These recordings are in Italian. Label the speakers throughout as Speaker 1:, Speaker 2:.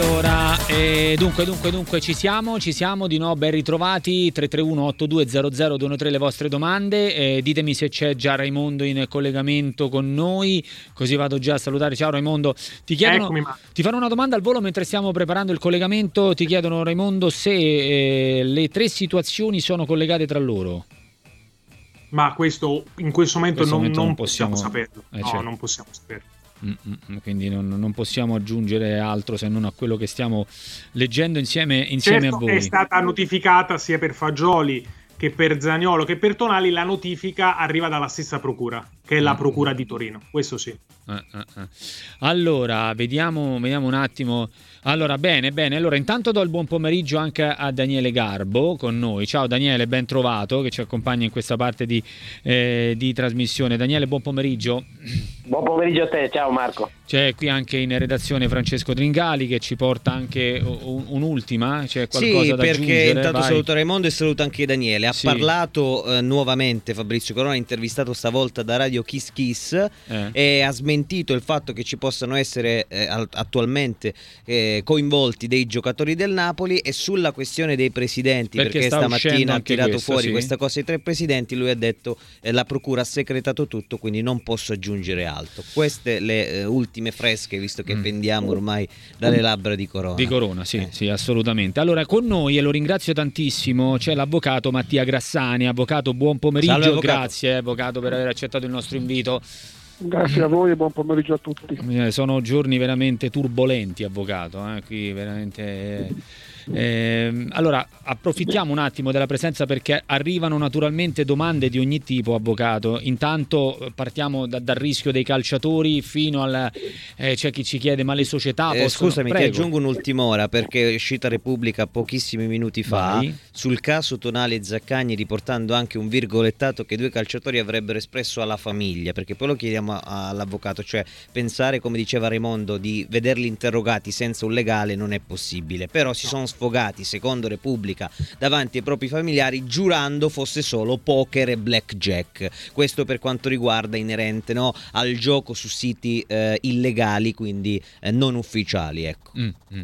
Speaker 1: Allora, dunque ci siamo di nuovo, ben ritrovati. 331-8200-213 le vostre domande, ditemi se c'è già Raimondo in collegamento con noi, così vado già a salutare. Ciao Raimondo, ti fanno una domanda al volo mentre stiamo preparando il collegamento. Ti chiedono, Raimondo, se le tre situazioni sono collegate tra loro.
Speaker 2: Ma in questo momento non possiamo saperlo.
Speaker 1: Certo.
Speaker 2: Non possiamo saperlo.
Speaker 1: Quindi non possiamo aggiungere altro se non a quello che stiamo leggendo insieme
Speaker 2: certo,
Speaker 1: a voi.
Speaker 2: È stata notificata sia per Fagioli che per Zaniolo che per Tonali. La notifica arriva dalla stessa procura, che è la procura di Torino, questo sì.
Speaker 1: Allora vediamo un attimo. Allora bene, allora intanto do il buon pomeriggio anche a Daniele Garbo con noi. Ciao Daniele, ben trovato, che ci accompagna in questa parte di trasmissione. Daniele, buon pomeriggio.
Speaker 3: Buon pomeriggio a te, ciao Marco.
Speaker 1: C'è qui anche in redazione Francesco Tringali che ci porta anche un'ultima, c'è qualcosa da aggiungere?
Speaker 4: Sì, perché intanto saluto Raimondo e saluto anche Daniele. Ha parlato nuovamente Fabrizio Corona, intervistato stavolta da Radio Kiss Kiss, e ha smentito il fatto che ci possano essere attualmente coinvolti dei giocatori del Napoli. E sulla questione dei presidenti, perché stamattina ha tirato fuori questa cosa ai tre presidenti, lui ha detto la procura ha secretato tutto, quindi non posso aggiungere altro. Queste le ultime fresche, visto che pendiamo ormai dalle labbra di Corona.
Speaker 1: Di Corona, sì, assolutamente. Allora con noi, e lo ringrazio tantissimo, c'è l'avvocato Mattia Grassani. Avvocato, buon pomeriggio.
Speaker 4: Salve, avvocato.
Speaker 1: Grazie avvocato per aver accettato il nostro invito.
Speaker 5: Grazie a voi e buon pomeriggio a tutti.
Speaker 1: Sono giorni veramente turbolenti, avvocato, qui veramente. Allora approfittiamo un attimo della presenza, perché arrivano naturalmente domande di ogni tipo, avvocato. Intanto partiamo dal rischio dei calciatori fino al c'è chi ci chiede ma le società possono...
Speaker 4: Scusami, ti aggiungo un'ultima ora, perché è uscita Repubblica pochissimi minuti fa sul caso Tonali e Zaccagni, riportando anche un virgolettato che 2 calciatori avrebbero espresso alla famiglia, perché poi lo chiediamo all'avvocato, cioè pensare, come diceva Raimondo, di vederli interrogati senza un legale non è possibile, però si sono sfogati, secondo Repubblica, davanti ai propri familiari, giurando fosse solo poker e blackjack. Questo per quanto riguarda inerente al gioco su siti illegali, quindi non ufficiali, ecco.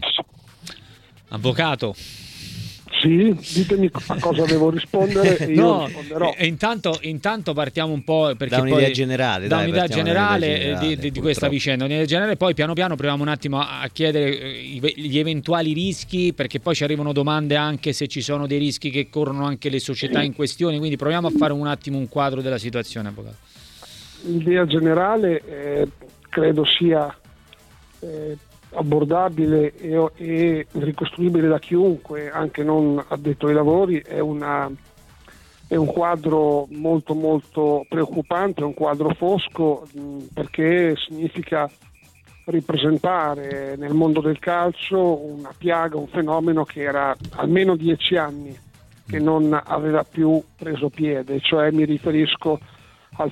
Speaker 1: Avvocato.
Speaker 5: Sì, ditemi a cosa devo rispondere e io risponderò.
Speaker 1: Intanto partiamo un po' perché
Speaker 4: da un'idea
Speaker 1: poi,
Speaker 4: generale,
Speaker 1: da un'idea generale di questa vicenda. Un'idea generale, poi piano piano proviamo un attimo a chiedere gli eventuali rischi, perché poi ci arrivano domande anche se ci sono dei rischi che corrono anche le società in questione, quindi proviamo a fare un attimo un quadro della situazione, avvocato.
Speaker 5: L'idea generale credo sia abbordabile e ricostruibile da chiunque, anche non addetto ai lavori. È un quadro molto molto preoccupante, è un quadro fosco, perché significa ripresentare nel mondo del calcio una piaga, un fenomeno che era almeno 10 anni che non aveva più preso piede, cioè mi riferisco alla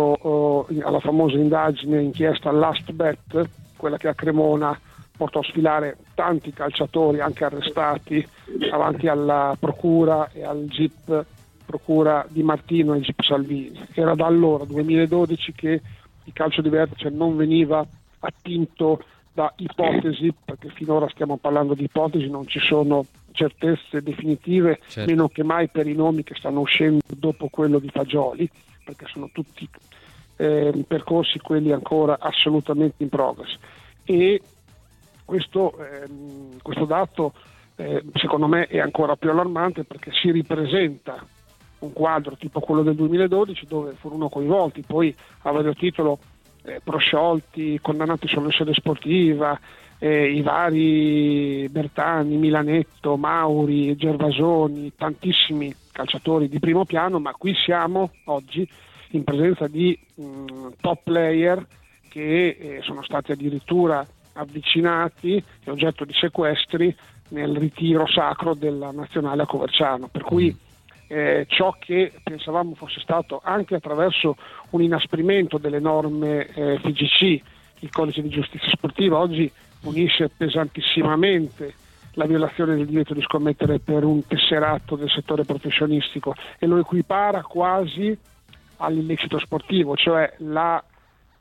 Speaker 5: famosa indagine, inchiesta Last Bet, quella che a Cremona portò a sfilare tanti calciatori anche arrestati davanti alla procura e al GIP, procura di Martino e GIP Salvini. Era da allora, 2012, che il calcio di vertice non veniva attinto da ipotesi, perché finora stiamo parlando di ipotesi, non ci sono certezze definitive, meno che mai per i nomi che stanno uscendo dopo quello di Fagioli, perché sono tutti percorsi quelli ancora assolutamente in progress. E questo dato secondo me è ancora più allarmante, perché si ripresenta un quadro tipo quello del 2012, dove furono coinvolti poi a vario titolo prosciolti, condannati solo in sede sportiva, i vari Bertani, Milanetto, Mauri, Gervasoni, tantissimi calciatori di primo piano, ma qui siamo oggi in presenza di top player che sono stati addirittura avvicinati e oggetto di sequestri nel ritiro sacro della nazionale a Coverciano, per cui ciò che pensavamo fosse stato, anche attraverso un inasprimento delle norme FIGC, il codice di giustizia sportiva, oggi punisce pesantissimamente la violazione del divieto di scommettere per un tesserato del settore professionistico e lo equipara quasi all'illecito sportivo, cioè la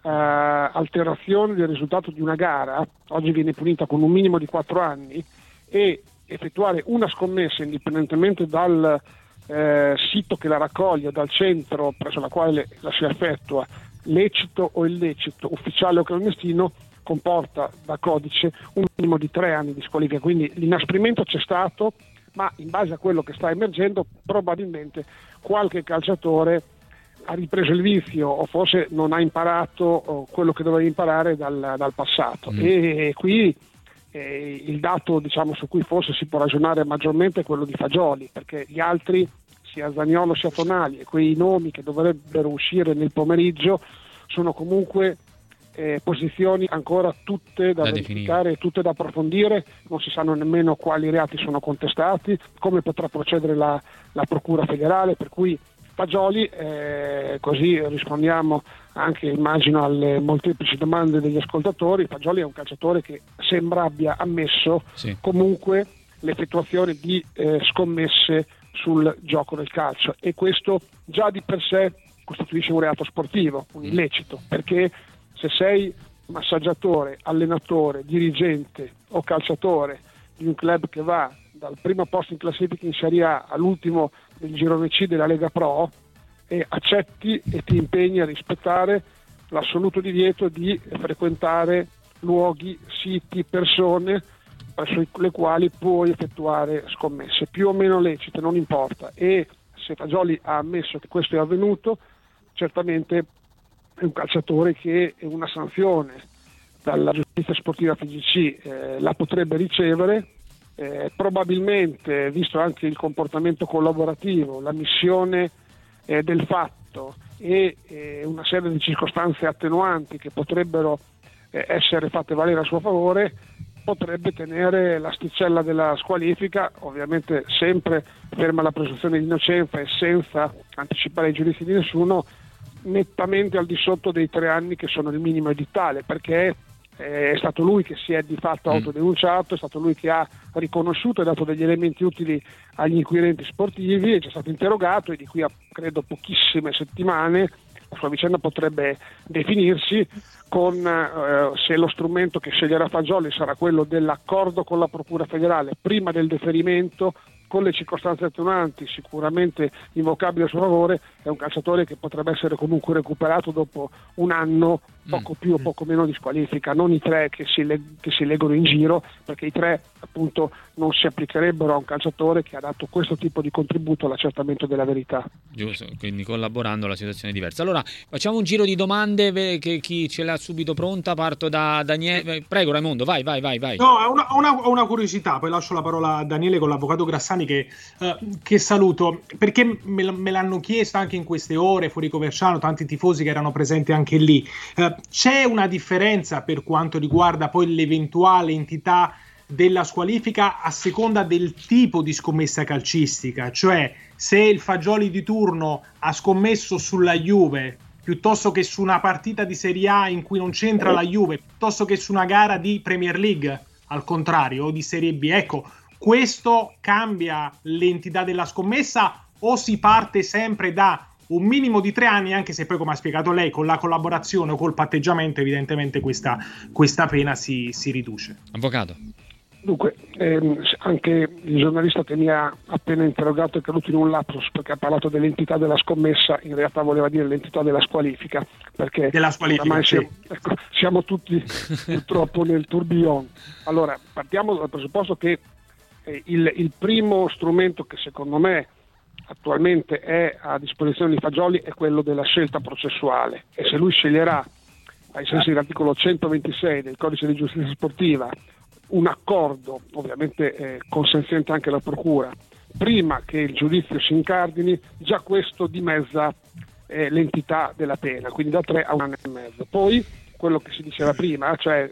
Speaker 5: alterazione del risultato di una gara, oggi viene punita con un minimo di 4 anni, e effettuare una scommessa indipendentemente dal sito che la raccoglie, dal centro presso la quale la si effettua, lecito o illecito, ufficiale o clandestino, comporta da codice un minimo di 3 anni di squalifica. Quindi l'inasprimento c'è stato, ma in base a quello che sta emergendo probabilmente qualche calciatore ha ripreso il vizio o forse non ha imparato quello che doveva imparare dal passato. E qui il dato, diciamo, su cui forse si può ragionare maggiormente è quello di Fagioli, perché gli altri, sia Zaniolo sia Tonali, e quei nomi che dovrebbero uscire nel pomeriggio sono comunque posizioni ancora tutte da verificare, tutte da approfondire. Non si sanno nemmeno quali reati sono contestati, come potrà procedere la Procura federale, per cui Fagioli, così rispondiamo anche, immagino, alle molteplici domande degli ascoltatori. Fagioli è un calciatore che sembra abbia ammesso comunque l'effettuazione di scommesse sul gioco del calcio, e questo già di per sé costituisce un reato sportivo, un illecito, perché se sei massaggiatore, allenatore, dirigente o calciatore di un club che va dal primo posto in classifica in Serie A all'ultimo del girone C della Lega Pro, e accetti e ti impegni a rispettare l'assoluto divieto di frequentare luoghi, siti, persone presso le quali puoi effettuare scommesse, più o meno lecite, non importa. E se Fagioli ha ammesso che questo è avvenuto, certamente è un calciatore che una sanzione dalla giustizia sportiva FIGC la potrebbe ricevere. Probabilmente, visto anche il comportamento collaborativo, la missione del fatto e una serie di circostanze attenuanti che potrebbero essere fatte valere a suo favore, potrebbe tenere l'asticella della squalifica, ovviamente sempre ferma la presunzione di innocenza e senza anticipare i giudizi di nessuno, nettamente al di sotto dei 3 anni che sono il minimo edittale, perché è stato lui che si è di fatto autodenunciato, è stato lui che ha riconosciuto e dato degli elementi utili agli inquirenti sportivi, è già stato interrogato, e di qui a credo pochissime settimane la sua vicenda potrebbe definirsi, con se lo strumento che sceglierà Fagioli sarà quello dell'accordo con la Procura federale prima del deferimento, con le circostanze attenuanti sicuramente invocabili a suo favore. È un calciatore che potrebbe essere comunque recuperato dopo un anno, poco più o poco meno di squalifica, non i 3 che si leggono in giro, perché i 3 appunto non si applicherebbero a un calciatore che ha dato questo tipo di contributo all'accertamento della verità.
Speaker 1: Giusto, quindi collaborando la situazione è diversa. Allora facciamo un giro di domande, che chi ce l'ha subito pronta. Parto da Daniele. Prego Raimondo, vai.
Speaker 2: No, ho una curiosità, poi lascio la parola a Daniele con l'avvocato Grassani, che saluto, perché me l'hanno chiesto anche in queste ore fuori Coverciano, tanti tifosi che erano presenti anche lì. C'è una differenza per quanto riguarda poi l'eventuale entità della squalifica a seconda del tipo di scommessa calcistica, cioè se il Fagioli di turno ha scommesso sulla Juve piuttosto che su una partita di Serie A in cui non c'entra la Juve, piuttosto che su una gara di Premier League al contrario, o di Serie B, ecco, questo cambia l'entità della scommessa, o si parte sempre da un minimo di 3 anni, anche se poi, come ha spiegato lei, con la collaborazione o col patteggiamento evidentemente questa pena si riduce?
Speaker 1: Avvocato.
Speaker 5: Dunque, anche il giornalista che mi ha appena interrogato è caduto in un lapsus, perché ha parlato dell'entità della scommessa, in realtà voleva dire l'entità della squalifica, perché
Speaker 2: della squalifica, sì.
Speaker 5: siamo tutti purtroppo nel tourbillon. Allora, partiamo dal presupposto che il primo strumento che secondo me attualmente è a disposizione di Fagioli è quello della scelta processuale, e se lui sceglierà, ai sensi dell'articolo 126 del Codice di Giustizia Sportiva, un accordo, ovviamente consenziente anche la Procura, prima che il giudizio si incardini, già questo dimezza l'entità della pena, quindi da 3 a 1 anno e mezzo. Poi quello che si diceva prima, cioè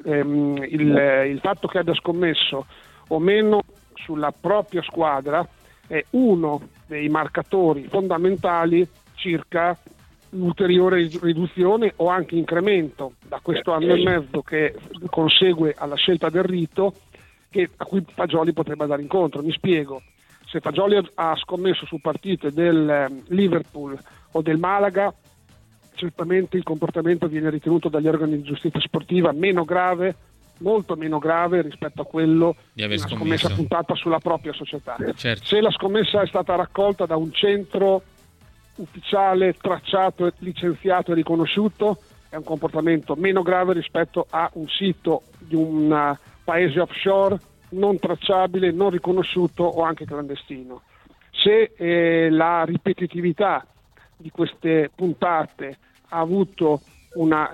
Speaker 5: il fatto che abbia scommesso o meno sulla propria squadra è uno dei marcatori fondamentali circa l'ulteriore riduzione o anche incremento da questo anno e mezzo che consegue alla scelta del rito, a cui Fagioli potrebbe andare incontro. Mi spiego: se Fagioli ha scommesso su partite del Liverpool o del Malaga, certamente il comportamento viene ritenuto dagli organi di giustizia sportiva meno grave, molto meno grave rispetto a quello
Speaker 1: di aver
Speaker 5: una
Speaker 1: scommesso.
Speaker 5: scommessa puntata sulla propria società.
Speaker 1: Certo.
Speaker 5: Se la scommessa è stata raccolta da un centro ufficiale, tracciato, licenziato e riconosciuto, è un comportamento meno grave rispetto a un sito di un paese offshore non tracciabile, non riconosciuto o anche clandestino. Se la ripetitività di queste puntate ha avuto una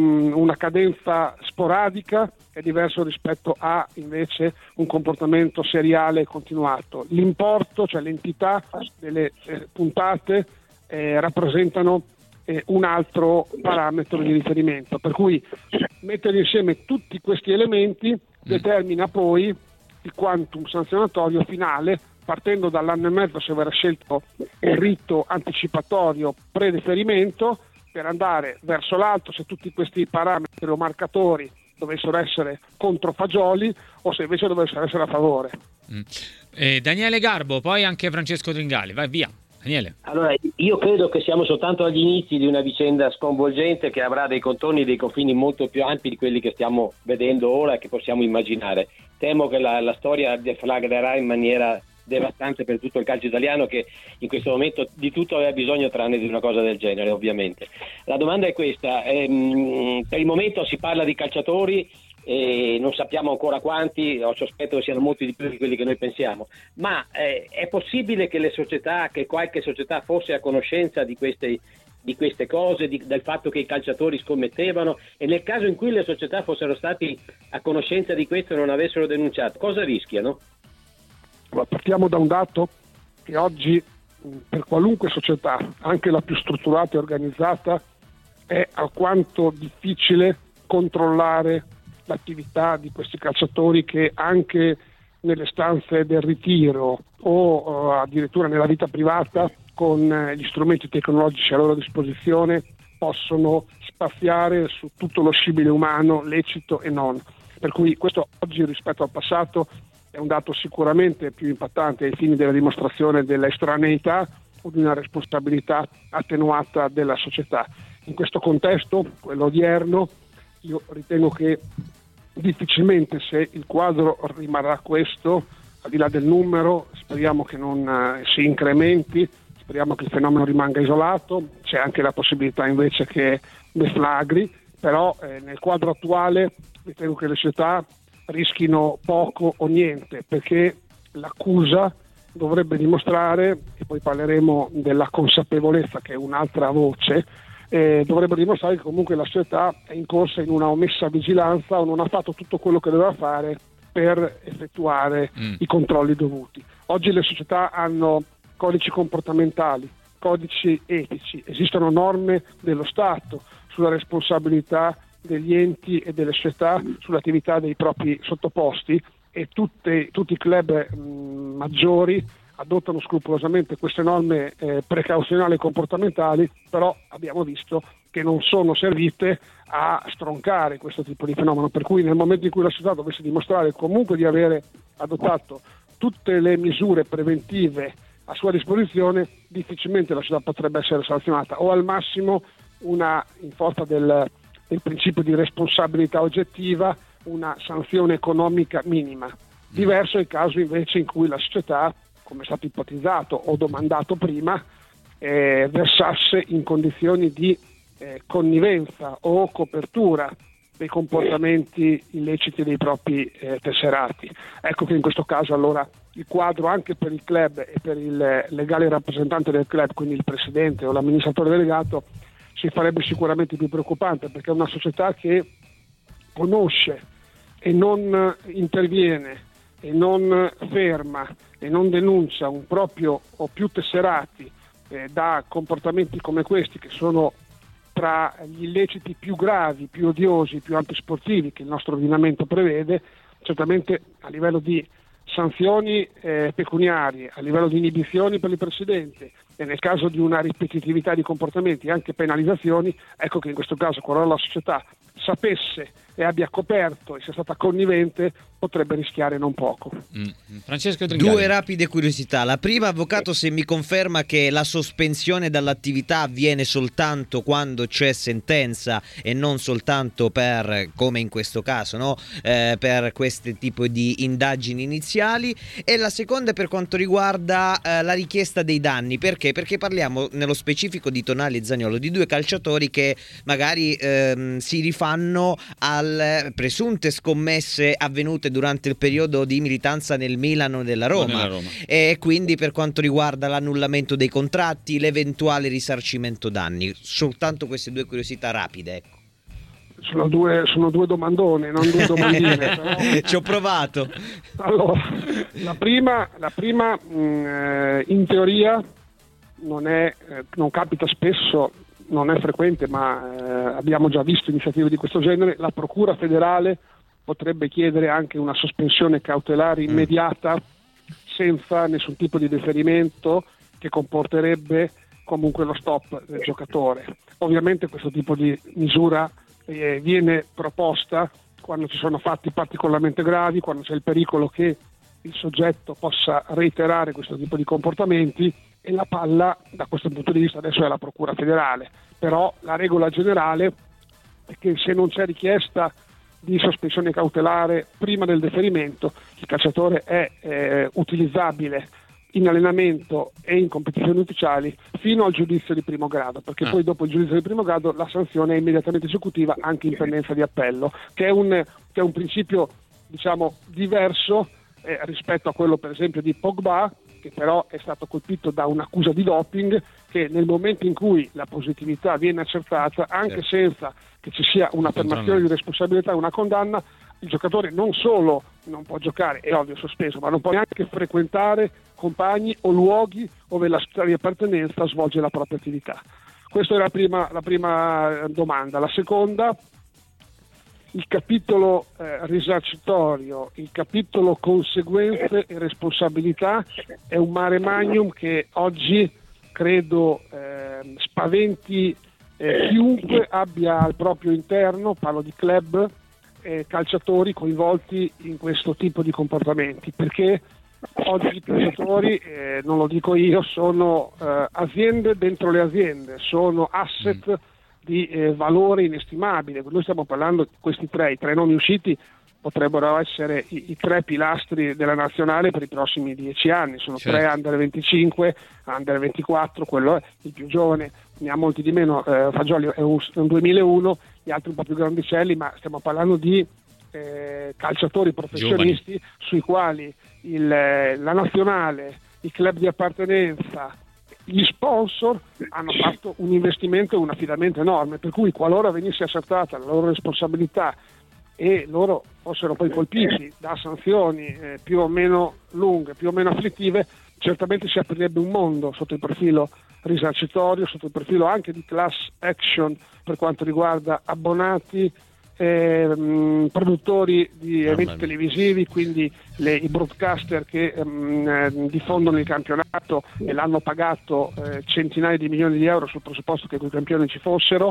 Speaker 5: cadenza sporadica, è diverso rispetto a invece un comportamento seriale e continuato. L'importo, cioè l'entità delle puntate rappresentano un altro parametro di riferimento, per cui mettere insieme tutti questi elementi determina poi il quantum sanzionatorio finale, partendo dall'anno e mezzo se verrà scelto il rito anticipatorio predeferimento, per andare verso l'alto se tutti questi parametri o marcatori dovessero essere contro Fagioli o se invece dovessero essere a favore.
Speaker 1: Daniele Garbo, poi anche Francesco Tringali, vai via. Daniele.
Speaker 3: Allora, io credo che siamo soltanto agli inizi di una vicenda sconvolgente che avrà dei contorni e dei confini molto più ampi di quelli che stiamo vedendo ora e che possiamo immaginare. Temo che la storia deflagrerà in maniera devastante per tutto il calcio italiano, che in questo momento di tutto aveva bisogno tranne di una cosa del genere, ovviamente. La domanda è questa: per il momento si parla di calciatori e non sappiamo ancora quanti, ho sospetto che siano molti di più di quelli che noi pensiamo, ma è possibile che le società, che qualche società fosse a conoscenza di queste cose, del fatto che i calciatori scommettevano, e nel caso in cui le società fossero stati a conoscenza di questo e non avessero denunciato, cosa rischiano?
Speaker 5: Partiamo da un dato che oggi per qualunque società, anche la più strutturata e organizzata, è alquanto difficile controllare l'attività di questi calciatori che anche nelle stanze del ritiro o addirittura nella vita privata, con gli strumenti tecnologici a loro disposizione, possono spaziare su tutto lo scibile umano, lecito e non. Per cui questo oggi rispetto al passato è un dato sicuramente più impattante ai fini della dimostrazione dell'estraneità o di una responsabilità attenuata della società. In questo contesto, quello odierno, io ritengo che difficilmente, se il quadro rimarrà questo, al di là del numero, speriamo che non si incrementi, speriamo che il fenomeno rimanga isolato, c'è anche la possibilità invece che deflagri, però nel quadro attuale ritengo che le società rischino poco o niente, perché l'accusa dovrebbe dimostrare, e poi parleremo della consapevolezza che è un'altra voce, dovrebbe dimostrare che comunque la società è incorsa in una omessa vigilanza o non ha fatto tutto quello che doveva fare per effettuare i controlli dovuti. Oggi le società hanno codici comportamentali, codici etici, esistono norme dello Stato sulla responsabilità degli enti e delle società sull'attività dei propri sottoposti, e tutti i club maggiori adottano scrupolosamente queste norme precauzionali e comportamentali, però abbiamo visto che non sono servite a stroncare questo tipo di fenomeno, per cui nel momento in cui la società dovesse dimostrare comunque di avere adottato tutte le misure preventive a sua disposizione, difficilmente la società potrebbe essere sanzionata, o al massimo in forza del principio di responsabilità oggettiva, una sanzione economica minima. Diverso è il caso invece in cui la società, come è stato ipotizzato o domandato prima, versasse in condizioni di connivenza o copertura dei comportamenti illeciti dei propri tesserati. Ecco che in questo caso allora il quadro anche per il club e per il legale rappresentante del club, quindi il presidente o l'amministratore delegato, si farebbe sicuramente più preoccupante, perché è una società che conosce e non interviene e non ferma e non denuncia un proprio o più tesserati da comportamenti come questi, che sono tra gli illeciti più gravi, più odiosi, più antisportivi che il nostro ordinamento prevede. Certamente a livello di sanzioni pecuniarie, a livello di inibizioni per il presidente, e nel caso di una ripetitività di comportamenti anche penalizzazioni, ecco che in questo caso, qualora la società sapesse e abbia coperto e sia stata connivente, potrebbe rischiare non poco.
Speaker 1: Francesco Tringali.
Speaker 4: Due rapide curiosità. La prima, avvocato, se mi conferma che la sospensione dall'attività avviene soltanto quando c'è sentenza e non soltanto per, come in questo caso, no? Per questo tipo di indagini iniziali. E la seconda è per quanto riguarda la richiesta dei danni. Perché? Perché parliamo nello specifico di Tonali e Zaniolo, di due calciatori che magari si rifanno alle presunte scommesse avvenute durante il periodo di militanza nel Milano e della Roma. E quindi per quanto riguarda l'annullamento dei contratti, l'eventuale risarcimento danni. Soltanto queste due curiosità rapide, ecco.
Speaker 5: Sono due domandone, non due domandine. Però...
Speaker 4: Ci ho provato.
Speaker 5: Allora, la prima in teoria non capita spesso, non è frequente, ma abbiamo già visto iniziative di questo genere. La Procura federale potrebbe chiedere anche una sospensione cautelare immediata senza nessun tipo di deferimento, che comporterebbe comunque lo stop del giocatore. Ovviamente questo tipo di misura viene proposta quando ci sono fatti particolarmente gravi, quando c'è il pericolo che il soggetto possa reiterare questo tipo di comportamenti, e la palla da questo punto di vista adesso è la Procura federale. Però la regola generale è che se non c'è richiesta di sospensione cautelare prima del deferimento, il calciatore è utilizzabile in allenamento e in competizioni ufficiali fino al giudizio di primo grado, perché poi dopo il giudizio di primo grado la sanzione è immediatamente esecutiva anche in pendenza di appello, che è un principio, diciamo, diverso rispetto a quello per esempio di Pogba, che però è stato colpito da un'accusa di doping, che nel momento in cui la positività viene accertata, anche senza che ci sia un'affermazione di responsabilità e una condanna, il giocatore non solo non può giocare, è ovvio sospeso, ma non può neanche frequentare compagni o luoghi dove la società di appartenenza svolge la propria attività. Questa è la prima domanda. La seconda, il capitolo risarcitorio, il capitolo conseguenze e responsabilità è un mare magnum che oggi credo spaventi chiunque abbia al proprio interno, parlo di club, calciatori coinvolti in questo tipo di comportamenti, perché oggi i calciatori, non lo dico io, sono aziende dentro le aziende, sono asset di valore inestimabile. Noi stiamo parlando di questi i tre nomi usciti potrebbero essere i tre pilastri della nazionale per i prossimi 10 anni, sono tre under 25, under 24, quello è il più giovane, ne ha molti di meno, Fagioli è un 2001, gli altri un po' più grandicelli, ma stiamo parlando di calciatori professionisti giovani, sui quali la nazionale, i club di appartenenza, gli sponsor hanno fatto un investimento e un affidamento enorme, per cui qualora venisse accertata la loro responsabilità e loro fossero poi colpiti da sanzioni più o meno lunghe, più o meno afflittive, certamente si aprirebbe un mondo sotto il profilo risarcitorio, sotto il profilo anche di class action per quanto riguarda abbonati, produttori di eventi televisivi, quindi i broadcaster che diffondono il campionato e l'hanno pagato centinaia di milioni di euro sul presupposto che quei campioni ci fossero,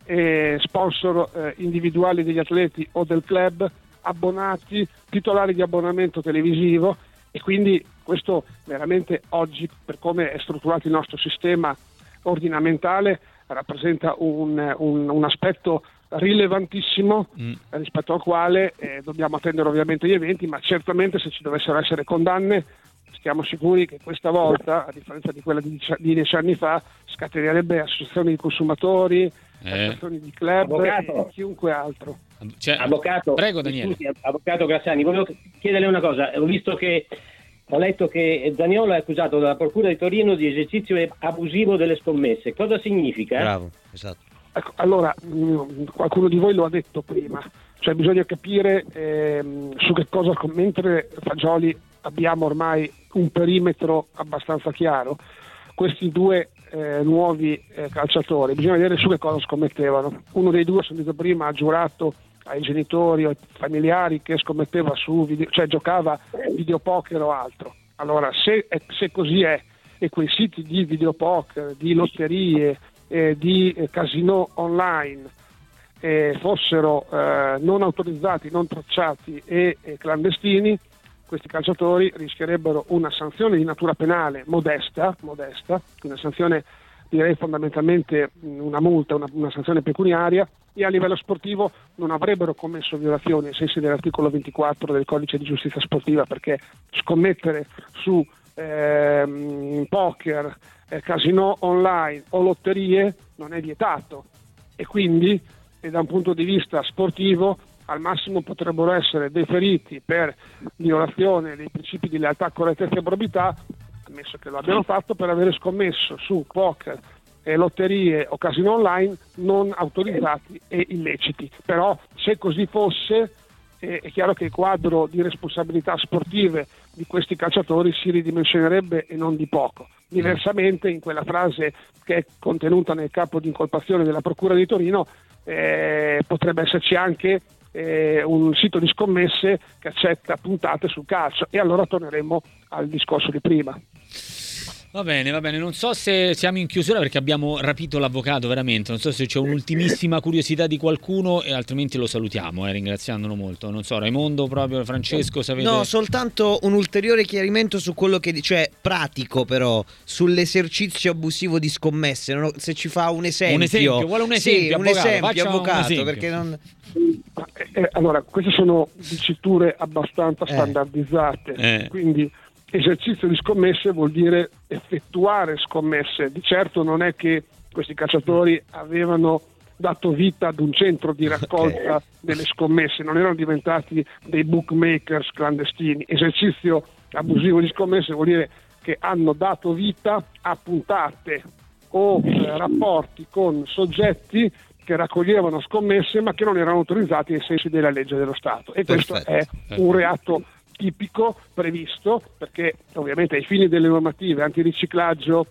Speaker 5: sponsor individuali degli atleti o del club, abbonati, titolari di abbonamento televisivo, e quindi questo veramente oggi, per come è strutturato il nostro sistema ordinamentale, rappresenta un aspetto rilevantissimo rispetto al quale dobbiamo attendere ovviamente gli eventi, ma certamente se ci dovessero essere condanne stiamo sicuri che questa volta, a differenza di quella di 10 anni fa, scatenerebbe associazioni di consumatori, associazioni di club e chiunque altro.
Speaker 3: Avvocato,
Speaker 1: prego Daniele.
Speaker 3: Scusi, avvocato Grassani, volevo chiederle una cosa. Ho letto che Zaniolo è accusato dalla Procura di Torino di esercizio abusivo delle scommesse. Cosa significa?
Speaker 4: Bravo, esatto.
Speaker 5: Ecco, allora, qualcuno di voi lo ha detto prima, cioè bisogna capire su che cosa, mentre Fagioli abbiamo ormai un perimetro abbastanza chiaro, questi due nuovi calciatori, bisogna vedere su che cosa scommettevano. Uno dei due, sentito prima, ha giurato ai genitori o ai familiari che scommetteva su cioè giocava videopoker o altro. Allora, se così è, e quei siti di videopoker, di lotterie, di casino online fossero non autorizzati, non tracciati e clandestini, questi calciatori rischierebbero una sanzione di natura penale modesta, una sanzione, direi fondamentalmente una multa, una sanzione pecuniaria, e a livello sportivo non avrebbero commesso violazioni ai sensi dell'articolo 24 del codice di giustizia sportiva, perché scommettere su poker, casino online o lotterie non è vietato, e quindi da un punto di vista sportivo al massimo potrebbero essere deferiti per violazione dei principi di lealtà, correttezza e probità, ammesso che lo abbiano fatto, per avere scommesso su poker, lotterie o casino online non autorizzati e illeciti. Però se così fosse, è chiaro che il quadro di responsabilità sportive di questi calciatori si ridimensionerebbe, e non di poco. Diversamente, in quella frase che è contenuta nel capo di incolpazione della Procura di Torino, potrebbe esserci anche un sito di scommesse che accetta puntate sul calcio, e allora torneremo al discorso di prima.
Speaker 1: Va bene, non so se siamo in chiusura perché abbiamo rapito l'avvocato, veramente, non so se c'è un'ultimissima curiosità di qualcuno, e altrimenti lo salutiamo, ringraziandolo molto. Non so, Raimondo, proprio Francesco, se avete...
Speaker 4: No, soltanto un ulteriore chiarimento su quello che dice, pratico però, sull'esercizio abusivo di scommesse, se ci fa un esempio.
Speaker 1: Vuole un esempio,
Speaker 4: avvocato,
Speaker 1: un esempio.
Speaker 4: Perché non...
Speaker 5: Allora, queste sono diciture abbastanza standardizzate, quindi esercizio di scommesse vuol dire effettuare scommesse. Di certo non è che questi calciatori avevano dato vita ad un centro di raccolta delle scommesse, non erano diventati dei bookmakers clandestini. Esercizio abusivo di scommesse vuol dire che hanno dato vita a puntate o rapporti con soggetti che raccoglievano scommesse ma che non erano autorizzati ai sensi della legge dello Stato, e questo è un reato tipico previsto, perché ovviamente ai fini delle normative antiriciclaggio,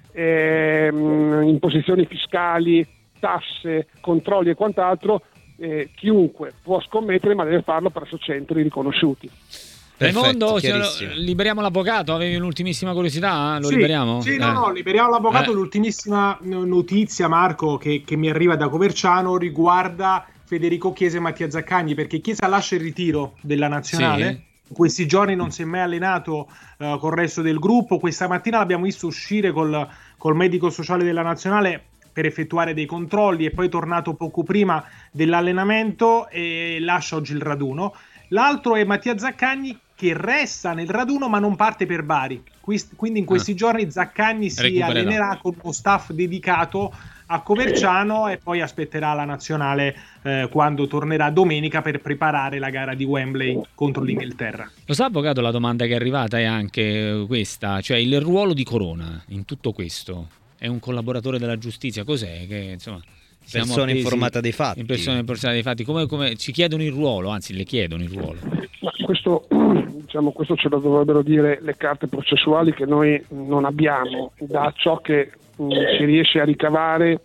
Speaker 5: imposizioni fiscali, tasse, controlli e quant'altro, chiunque può scommettere, ma deve farlo presso centri riconosciuti.
Speaker 1: Raimondo, liberiamo l'avvocato, avevi un'ultimissima curiosità? Lo liberiamo?
Speaker 2: Sì, no, liberiamo l'avvocato. L'ultimissima notizia, Marco, che mi arriva da Coverciano riguarda Federico Chiesa e Mattia Zaccagni, perché Chiesa lascia il ritiro della nazionale. Sì. In questi giorni non si è mai allenato col resto del gruppo. Questa mattina l'abbiamo visto uscire col medico sociale della nazionale per effettuare dei controlli, e poi è tornato poco prima dell'allenamento e lascia oggi il raduno. L'altro è Mattia Zaccagni, che resta nel raduno ma non parte per Bari. Quindi in questi giorni Zaccagni si allenerà con uno staff dedicato a Coverciano, e poi aspetterà la nazionale quando tornerà domenica per preparare la gara di Wembley contro l'Inghilterra.
Speaker 1: Lo sa, avvocato, la domanda che è arrivata è anche questa, cioè il ruolo di Corona in tutto questo. È un collaboratore della giustizia? Cos'è? Che insomma,
Speaker 4: persona informata dei fatti.
Speaker 1: Persona informata dei fatti. Come ci chiedono il ruolo, anzi le chiedono il ruolo.
Speaker 5: Ma questo ce lo dovrebbero dire le carte processuali che noi non abbiamo. Da ciò che si riesce a ricavare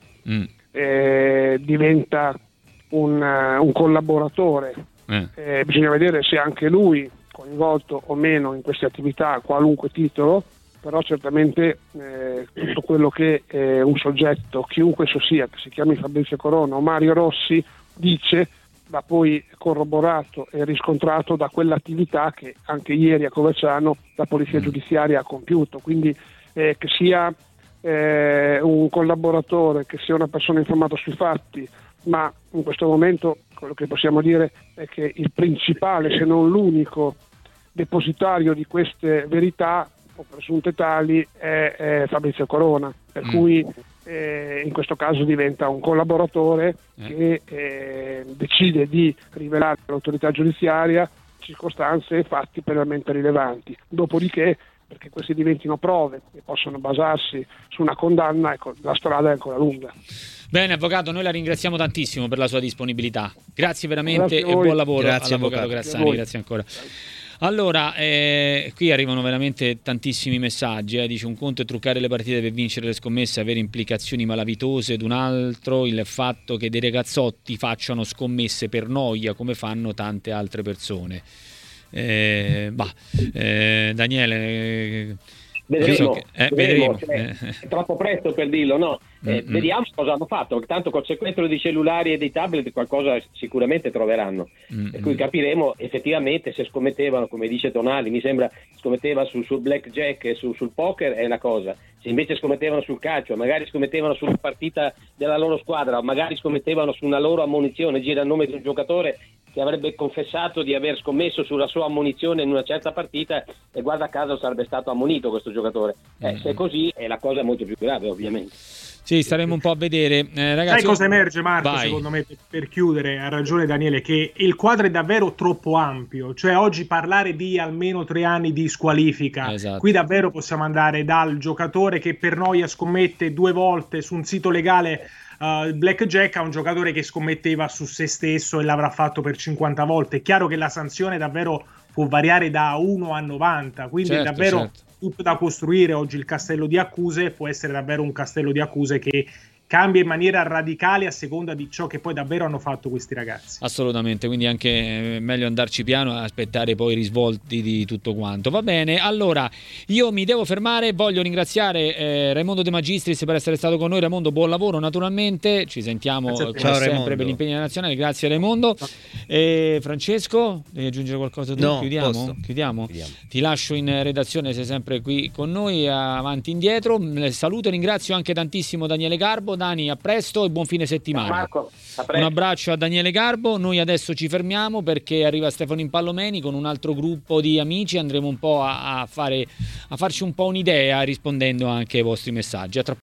Speaker 5: diventa un collaboratore. Bisogna vedere se anche lui coinvolto o meno in queste attività a qualunque titolo, però certamente tutto quello che un soggetto, chiunque esso sia, che si chiami Fabrizio Corona o Mario Rossi, dice, va poi corroborato e riscontrato da quell'attività che anche ieri a Coverciano la Polizia Giudiziaria ha compiuto. Quindi che sia un collaboratore, che sia una persona informata sui fatti, ma in questo momento quello che possiamo dire è che il principale, se non l'unico, depositario di queste verità o presunte tali è Fabrizio Corona, per cui in questo caso diventa un collaboratore che decide di rivelare all'autorità giudiziaria circostanze e fatti penalmente rilevanti. Dopodiché, perché queste diventino prove e possono basarsi su una condanna, ecco, la strada è ancora lunga.
Speaker 1: Bene, avvocato, noi la ringraziamo tantissimo per la sua disponibilità. Grazie veramente.
Speaker 5: Grazie
Speaker 1: e buon lavoro.
Speaker 4: Grazie,
Speaker 1: all'avvocato Grassani, grazie ancora. Allora, qui arrivano veramente tantissimi messaggi. Dice: un conto è truccare le partite per vincere le scommesse e avere implicazioni malavitose, ed un altro il fatto che dei ragazzotti facciano scommesse per noia, come fanno tante altre persone. Daniele,
Speaker 3: Vedremo.
Speaker 1: Vedremo.
Speaker 3: Cioè, è troppo presto per dirlo, no? Vediamo cosa hanno fatto, tanto col sequestro di cellulari e dei tablet qualcosa sicuramente troveranno, per cui capiremo effettivamente se scommettevano, come dice Tonali, mi sembra scommetteva sul blackjack e sul poker è una cosa, se invece scommettevano sul calcio, magari scommettevano sulla partita della loro squadra, magari scommettevano su una loro ammonizione, gira il nome di un giocatore che avrebbe confessato di aver scommesso sulla sua ammonizione in una certa partita e guarda caso sarebbe stato ammonito questo giocatore. Se è così la cosa è molto più grave, ovviamente.
Speaker 1: Sì, staremo un po' a vedere. Ragazzi,
Speaker 2: sai cosa emerge, Marco?
Speaker 1: Vai.
Speaker 2: Secondo me, per chiudere, ha ragione Daniele, che il quadro è davvero troppo ampio. Cioè, oggi parlare di almeno 3 anni di squalifica,
Speaker 1: esatto.
Speaker 2: Qui davvero possiamo andare dal giocatore che per noia scommette 2 volte su un sito legale blackjack a un giocatore che scommetteva su se stesso e l'avrà fatto per 50 volte. È chiaro che la sanzione davvero può variare da 1 a 90, quindi è davvero tutto da costruire. Oggi il castello di accuse può essere davvero un castello di accuse che cambia in maniera radicale a seconda di ciò che poi davvero hanno fatto questi ragazzi.
Speaker 1: Assolutamente, quindi anche meglio andarci piano e aspettare poi i risvolti di tutto quanto. Va bene, allora io mi devo fermare, voglio ringraziare Raimondo De Magistris per essere stato con noi. Raimondo, buon lavoro naturalmente, ci sentiamo come sempre
Speaker 4: Raimondo.
Speaker 1: per l'impegno nazionale, grazie Raimondo. Francesco, devi aggiungere qualcosa tu?
Speaker 4: No,
Speaker 1: Chiudiamo? Ti lascio in redazione, sei sempre qui con noi, avanti e indietro. Saluto e ringrazio anche tantissimo Daniele Garbo. Dani, a presto e buon fine settimana.
Speaker 3: Marco,
Speaker 1: un abbraccio a Daniele Garbo. Noi adesso ci fermiamo perché arriva Stefano Impallomeni con un altro gruppo di amici. Andremo un po' a farci un po' un'idea rispondendo anche ai vostri messaggi.